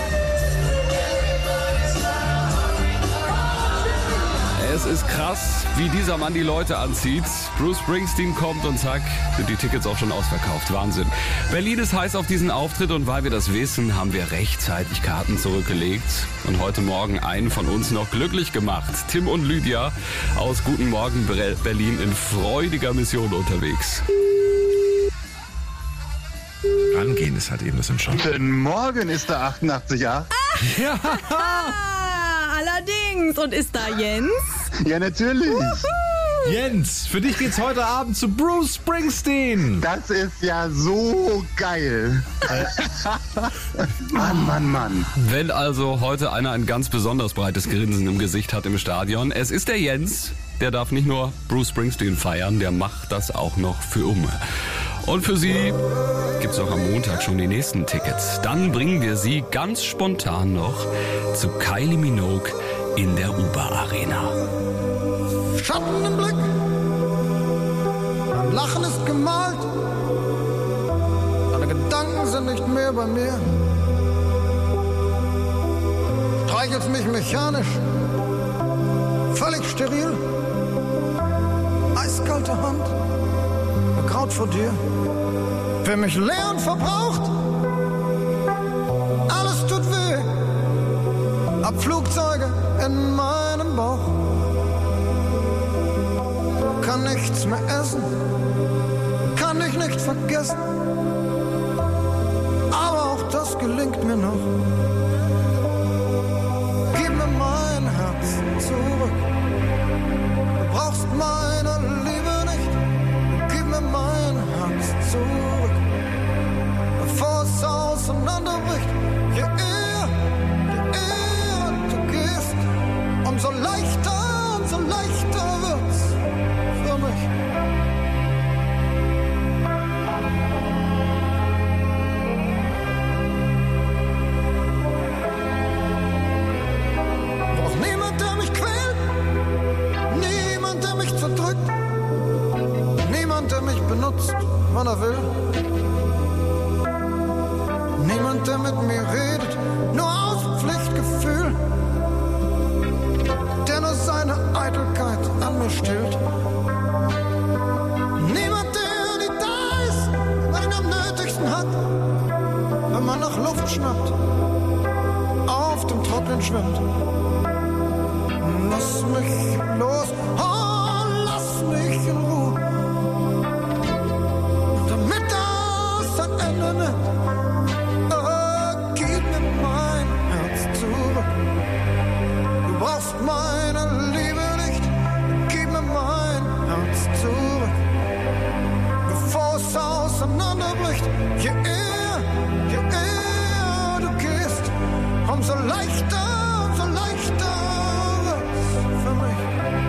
Es ist krass. wie dieser Mann die Leute anzieht. Bruce Springsteen kommt und zack, sind die Tickets auch schon ausverkauft. Wahnsinn. Berlin ist heiß auf diesen Auftritt und weil wir das wissen, haben wir rechtzeitig Karten zurückgelegt und heute Morgen einen von uns noch glücklich gemacht. Tim und Lydia aus Guten Morgen Berlin in freudiger Mission unterwegs. Rangehen ist halt eben das Entscheidende. Guten Morgen, ist da achtundachtzig Komma acht? Ja. Allerdings. Und ist da Jens? Ja, natürlich. Wuhu. Jens, für dich geht's heute Abend zu Bruce Springsteen. Das ist ja so geil. Mann, Mann, Mann. Wenn also heute einer ein ganz besonders breites Grinsen im Gesicht hat im Stadion, es ist der Jens. Der darf nicht nur Bruce Springsteen feiern, der macht das auch noch für Umme. Und für Sie gibt's auch am Montag schon die nächsten Tickets. Dann bringen wir Sie ganz spontan noch zu Kylie Minogue in der Uber Arena. Schatten im Blick, mein Lachen ist gemalt, deine Gedanken sind nicht mehr bei mir. Streichelst mich mechanisch, völlig steril, eiskalte Hand, Kraut vor dir, für mich leer und verbraucht, alles tut weh, hab Flugzeuge in meinem Bauch, kann nichts mehr essen, kann dich nicht vergessen, aber auch das gelingt mir noch. Gib mir mein Herz zurück, du brauchst meine Liebe nicht. Gib mir mein Herz zurück, bevor es auseinanderbricht. Je eher, je eher du gehst, umso leichter, umso leichter wird's für mich. Brauch niemand, der mich quält, niemand, der mich zerdrückt. Niemand, der mich benutzt, wann er will. Niemand, der mit mir redet, nur aus Pflichtgefühl. Der nur seine Eitelkeit an mir stillt. Niemand, der nicht da ist, wenn man ihn am nötigsten hat. Wenn man nach Luft schnappt, auf dem Trocknen schwimmt. Lass mich los, oh, lass mich in Ruhe. Oh, gib mir mein Herz zurück. Du brauchst meine Liebe nicht. Gib mir mein Herz zurück. Bevor es auseinanderbricht. Je eher, je eher du gehst, umso leichter, umso leichter wird's für mich.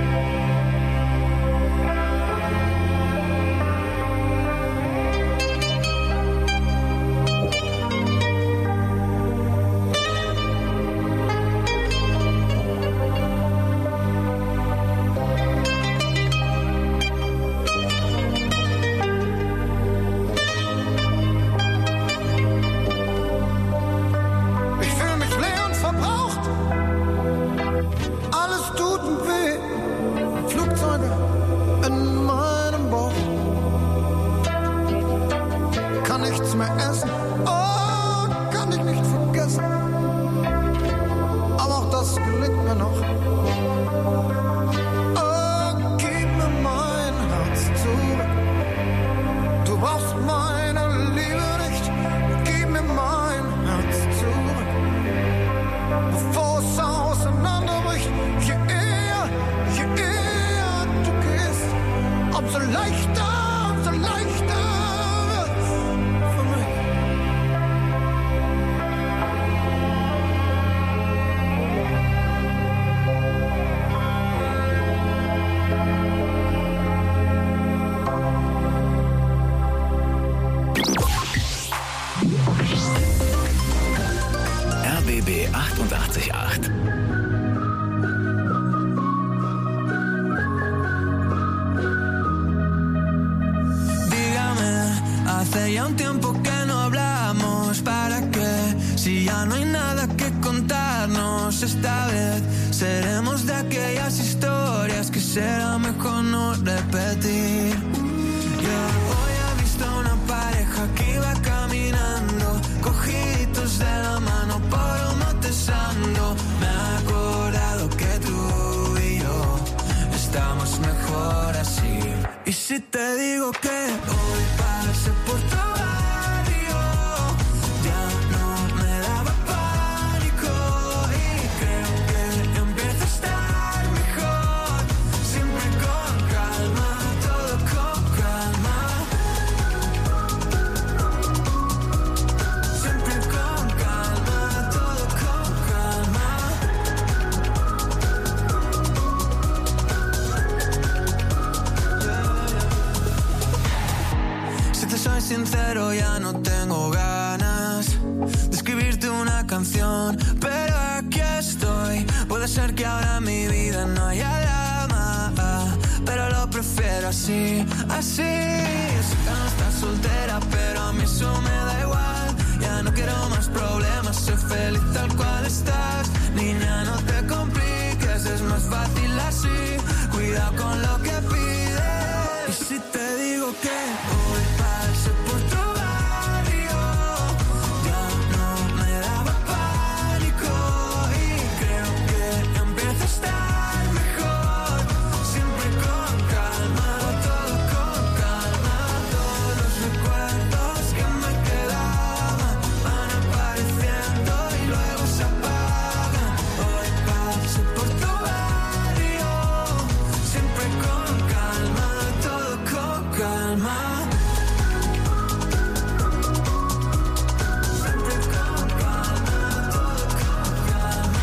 achtundachtzig Komma acht. Dígame, hace ya un tiempo que no hablamos. ¿Para qué? Si ya no hay nada que contarnos. Esta vez seremos de aquellas historias que se será mejor no repetir. Yo hoy he visto una pareja que iba caminando, cogiditos de la mano por un matesando. Me he acordado que tú y yo estamos mejor así. Y si te digo que hoy pasé por tu barrio, ya no me daba pánico y creo que empieza a estar mejor. Siempre con calma, todo con calma. Siempre con calma, todo con calma. Si te soy sincero, ya no tengo ganas de escribirte una canción, pero aquí estoy. Puede ser que ahora en mi vida no haya drama, pero lo prefiero así, así. Yo sé que no estás soltera, pero a mí eso me da igual. Ya no quiero más problemas, soy feliz tal cual estás. Niña, no te compliques, es más fácil así. Cuidado con lo que pides. Y si te digo que hoy pasé por tu barrio, ya no me daba pánico y creo que empieza a estar mejor. Siempre con calma, todo con calma. Todos los recuerdos que me quedaban van apareciendo y luego se apagan. Hoy pasé por tu barrio, siempre con calma, todo con calma. Siempre con calma, todo con calma.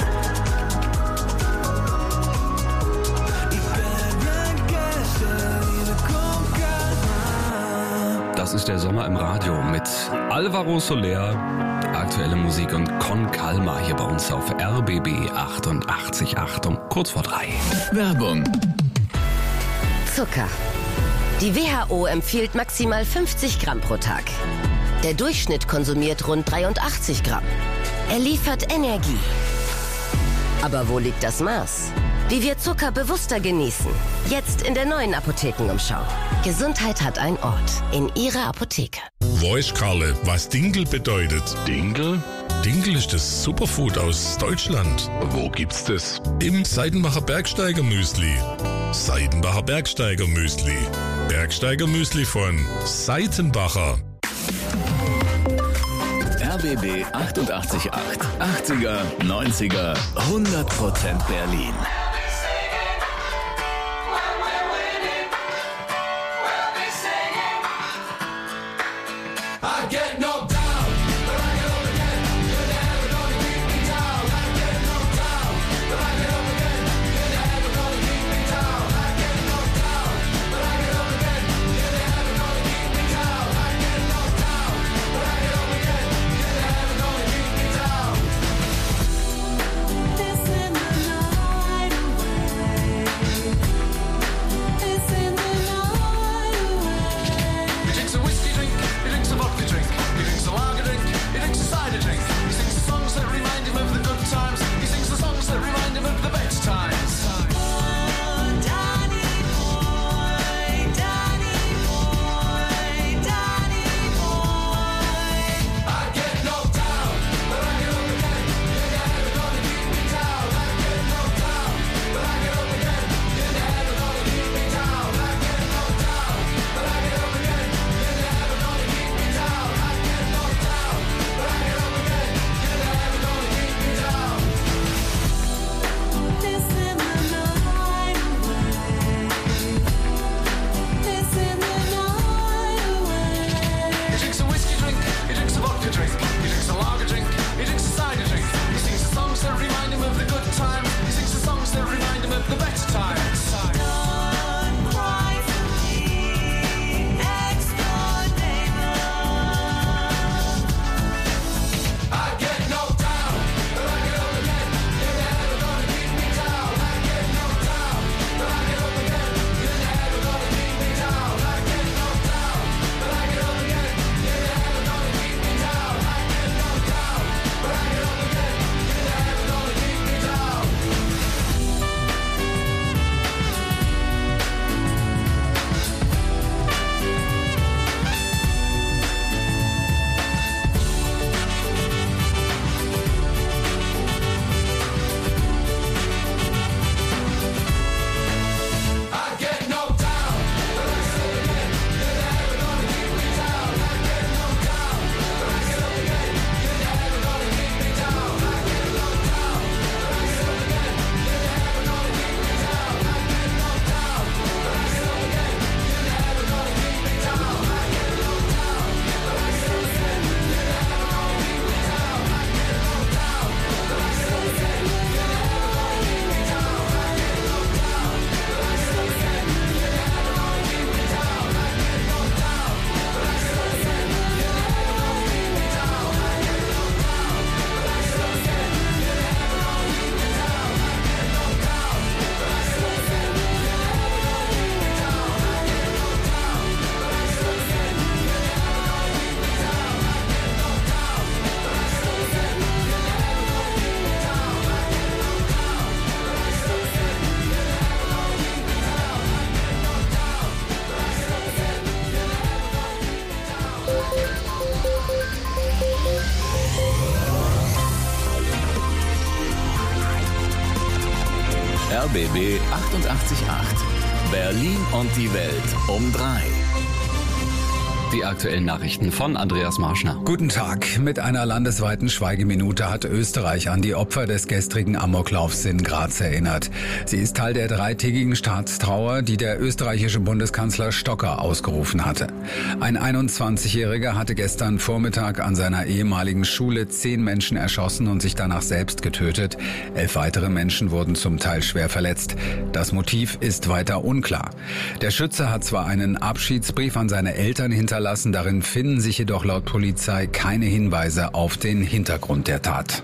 Y qué bien que se vive con calma. Das ist der Sommer im Radio mit Alvaro Soler, aktuelle Musik und Con Calma hier bei uns auf R B B achtundachtzig Komma acht um kurz vor drei. Werbung. Zucker. Die W H O empfiehlt maximal fünfzig Gramm pro Tag. Der Durchschnitt konsumiert rund dreiundachtzig Gramm. Er liefert Energie. Aber wo liegt das Maß? Wie wir Zucker bewusster genießen. Jetzt in der neuen Apothekenumschau. Gesundheit hat einen Ort. In Ihrer Apotheke. Weißt Karle, was Dinkel bedeutet? Dinkel? Dinkel ist das Superfood aus Deutschland. Wo gibt's das? Im Seidenbacher Bergsteiger Müsli. Seidenbacher Bergsteiger Müsli. Bergsteiger Müsli von Seitenbacher. R B B achtundachtzig Komma acht. achtziger, neunziger, hundert Prozent Berlin. I get knocked down, but I get up again. You're never gonna keep me down. I get knocked down, but I get up again. You're never gonna keep me down. I get knocked down, but I get up again. You're never gonna keep me down. I get knocked down, but I get up again. You're never gonna keep me down. This in the night. B B achtundachtzig Komma acht. Berlin und die Welt um drei. Die aktuellen Nachrichten von Andreas Marschner. Guten Tag. Mit einer landesweiten Schweigeminute hat Österreich an die Opfer des gestrigen Amoklaufs in Graz erinnert. Sie ist Teil der dreitägigen Staatstrauer, die der österreichische Bundeskanzler Stocker ausgerufen hatte. Ein einundzwanzigjähriger hatte gestern Vormittag an seiner ehemaligen Schule zehn Menschen erschossen und sich danach selbst getötet. Elf weitere Menschen wurden zum Teil schwer verletzt. Das Motiv ist weiter unklar. Der Schütze hat zwar einen Abschiedsbrief an seine Eltern hinterlassen, Lassen. Darin finden sich jedoch laut Polizei keine Hinweise auf den Hintergrund der Tat.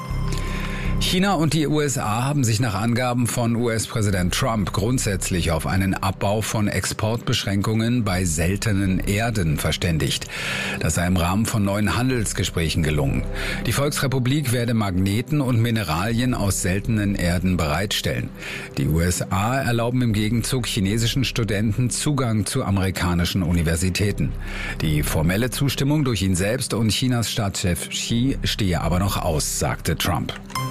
China und die U S A haben sich nach Angaben von U S-Präsident Trump grundsätzlich auf einen Abbau von Exportbeschränkungen bei seltenen Erden verständigt. Das sei im Rahmen von neuen Handelsgesprächen gelungen. Die Volksrepublik werde Magneten und Mineralien aus seltenen Erden bereitstellen. Die U S A erlauben im Gegenzug chinesischen Studenten Zugang zu amerikanischen Universitäten. Die formelle Zustimmung durch ihn selbst und Chinas Staatschef Xi stehe aber noch aus, sagte Trump.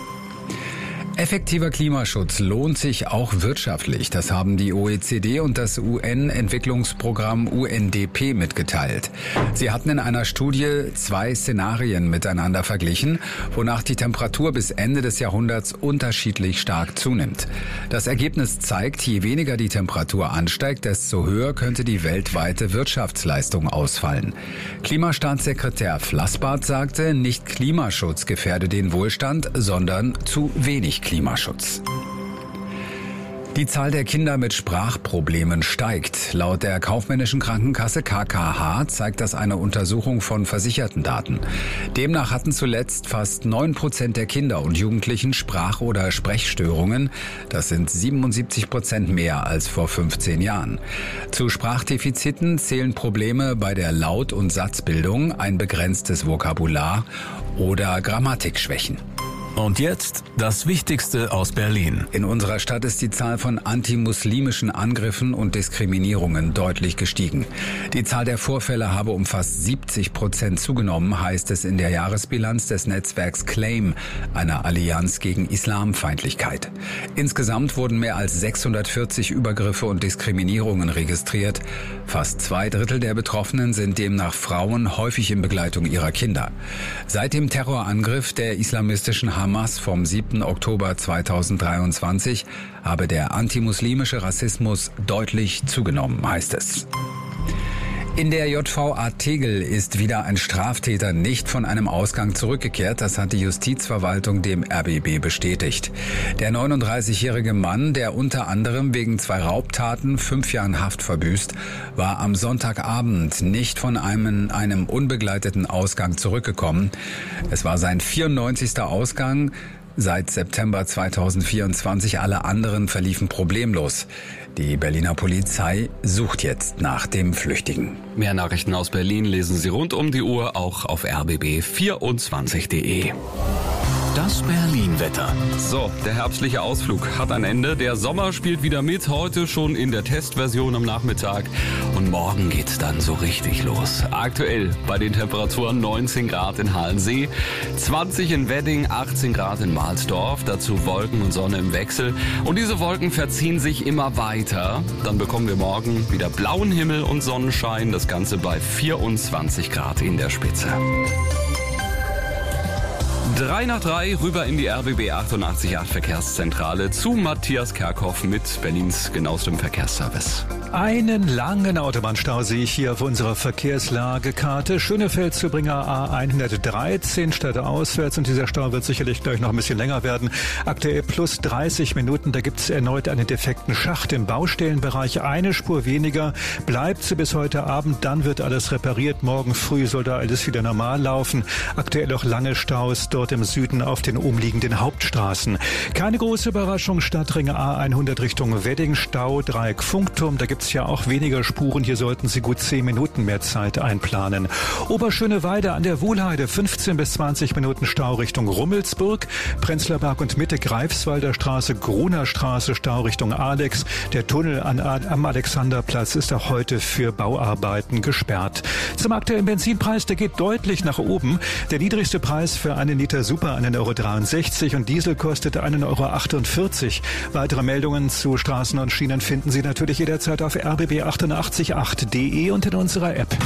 Effektiver Klimaschutz lohnt sich auch wirtschaftlich. Das haben die O E C D und das U N-Entwicklungsprogramm U N D P mitgeteilt. Sie hatten in einer Studie zwei Szenarien miteinander verglichen, wonach die Temperatur bis Ende des Jahrhunderts unterschiedlich stark zunimmt. Das Ergebnis zeigt, je weniger die Temperatur ansteigt, desto höher könnte die weltweite Wirtschaftsleistung ausfallen. Klimastaatssekretär Flassbart sagte, nicht Klimaschutz gefährde den Wohlstand, sondern zu wenig Klimaschutz. Die Zahl der Kinder mit Sprachproblemen steigt. Laut der kaufmännischen Krankenkasse K K H zeigt das eine Untersuchung von versicherten Daten. Demnach hatten zuletzt fast neun Prozent der Kinder und Jugendlichen Sprach- oder Sprechstörungen. Das sind siebenundsiebzig Prozent mehr als vor fünfzehn Jahren. Zu Sprachdefiziten zählen Probleme bei der Laut- und Satzbildung, ein begrenztes Vokabular oder Grammatikschwächen. Und jetzt das Wichtigste aus Berlin. In unserer Stadt ist die Zahl von antimuslimischen Angriffen und Diskriminierungen deutlich gestiegen. Die Zahl der Vorfälle habe um fast siebzig Prozent zugenommen, heißt es in der Jahresbilanz des Netzwerks Claim, einer Allianz gegen Islamfeindlichkeit. Insgesamt wurden mehr als sechshundertvierzig Übergriffe und Diskriminierungen registriert. Fast zwei Drittel der Betroffenen sind demnach Frauen, häufig in Begleitung ihrer Kinder. Seit dem Terrorangriff der islamistischen Hamas vom siebten Oktober zweitausenddreiundzwanzig habe der antimuslimische Rassismus deutlich zugenommen, heißt es. In der J V A Tegel ist wieder ein Straftäter nicht von einem Ausgang zurückgekehrt. Das hat die Justizverwaltung dem R B B bestätigt. Der neununddreißigjährige Mann, der unter anderem wegen zwei Raubtaten fünf Jahren Haft verbüßt, war am Sonntagabend nicht von einem, einem unbegleiteten Ausgang zurückgekommen. Es war sein vierundneunzigster Ausgang. Seit September zweitausendvierundzwanzig alle anderen verliefen problemlos. Die Berliner Polizei sucht jetzt nach dem Flüchtigen. Mehr Nachrichten aus Berlin lesen Sie rund um die Uhr auch auf r b b vierundzwanzig punkt de. Das Berlin-Wetter. So, der herbstliche Ausflug hat ein Ende. Der Sommer spielt wieder mit, heute schon in der Testversion am Nachmittag. Und morgen geht's dann so richtig los. Aktuell bei den Temperaturen neunzehn Grad in Halensee, zwanzig in Wedding, achtzehn Grad in Mahlsdorf. Dazu Wolken und Sonne im Wechsel. Und diese Wolken verziehen sich immer weiter. Dann bekommen wir morgen wieder blauen Himmel und Sonnenschein. Das Ganze bei vierundzwanzig Grad in der Spitze. Drei nach drei rüber in die R B B achtundachtzig Komma acht Verkehrszentrale zu Matthias Kerkhoff mit Berlins genauestem Verkehrsservice. Einen langen Autobahnstau sehe ich hier auf unserer Verkehrslagekarte. Schönefeld-Zübringer A hundertdreizehn stadtauswärts und dieser Stau wird sicherlich gleich noch ein bisschen länger werden. Aktuell plus dreißig Minuten, da gibt es erneut einen defekten Schacht im Baustellenbereich. Eine Spur weniger, bleibt sie bis heute Abend, dann wird alles repariert. Morgen früh soll da alles wieder normal laufen. Aktuell auch lange Staus dort im Süden auf den umliegenden Hauptstraßen. Keine große Überraschung, Stadtring A hundert Richtung Wedding, Stau, Dreieck Funkturm, da gibt es ja auch weniger Spuren. Hier sollten Sie gut zehn Minuten mehr Zeit einplanen. Oberschöneweide an der Wuhlheide, fünfzehn bis zwanzig Minuten Stau Richtung Rummelsburg. Prenzlauer Berg und Mitte, Greifswalder Straße, Gruner Straße, Stau Richtung Alex. Der Tunnel an, am Alexanderplatz ist auch heute für Bauarbeiten gesperrt. Zum aktuellen Benzinpreis, der geht deutlich nach oben. Der niedrigste Preis für einen Liter kostete Super einen Euro dreiundsechzig und Diesel kostete einen Euro achtundvierzig. Weitere Meldungen zu Straßen und Schienen finden Sie natürlich jederzeit auf r b b acht acht acht punkt d e und in unserer App.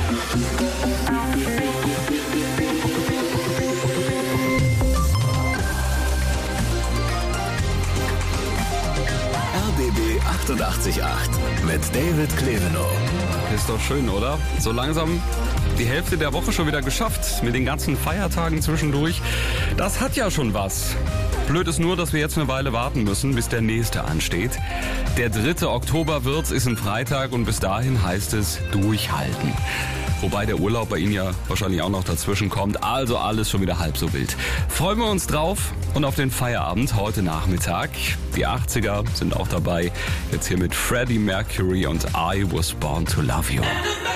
R B B achtundachtzig Komma acht mit David Klevenow. Ist doch schön, oder? So langsam die Hälfte der Woche schon wieder geschafft, mit den ganzen Feiertagen zwischendurch. Das hat ja schon was. Blöd ist nur, dass wir jetzt eine Weile warten müssen, bis der nächste ansteht. Der dritte Oktober wird's, ist ein Freitag und bis dahin heißt es durchhalten. Wobei der Urlaub bei Ihnen ja wahrscheinlich auch noch dazwischen kommt, also alles schon wieder halb so wild. Freuen wir uns drauf und auf den Feierabend heute Nachmittag. Die achtziger sind auch dabei, jetzt hier mit Freddie Mercury und I Was Born to Love You.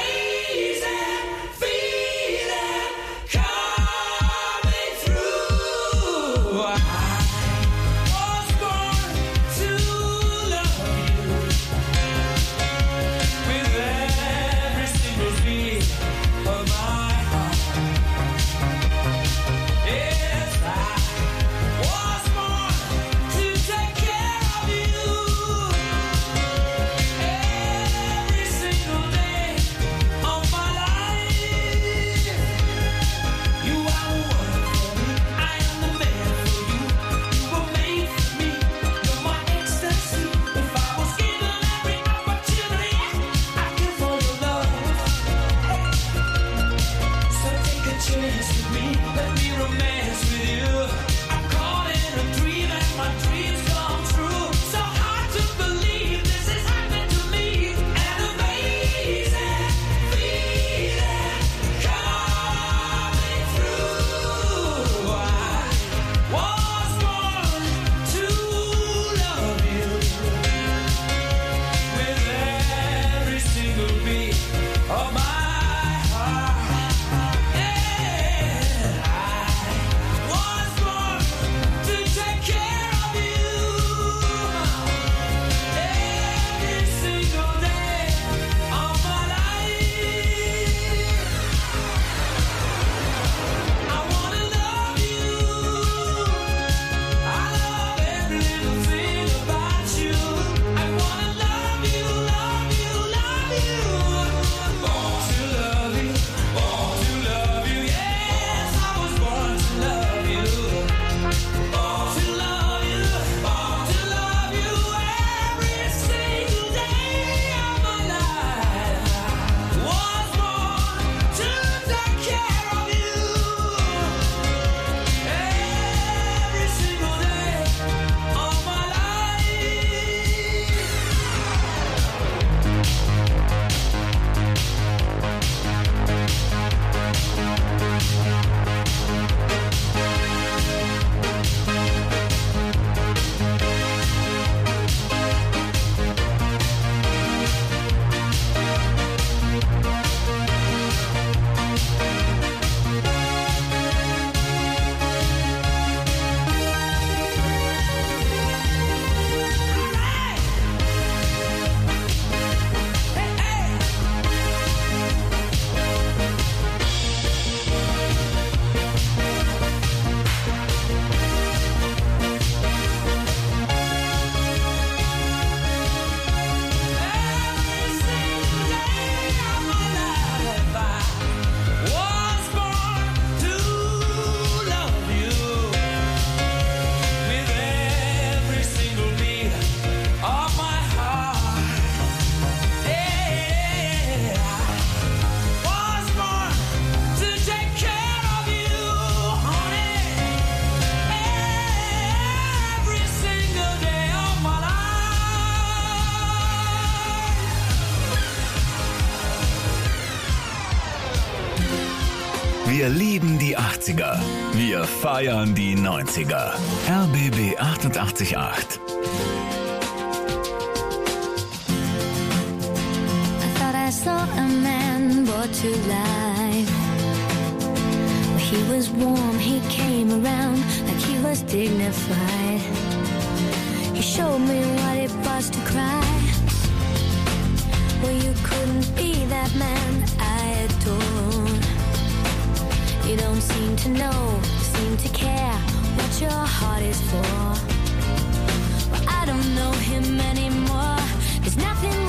Wir lieben die achtziger. Wir feiern die neunziger. R B B achtundachtzig Komma acht. I thought I saw a man brought to life. He was warm, he came around like he was dignified. He showed me what it was to cry. Well, you couldn't be that man I adored. You don't seem to know, seem seem to care what your heart is for. Well, I don't know him anymore. There's nothing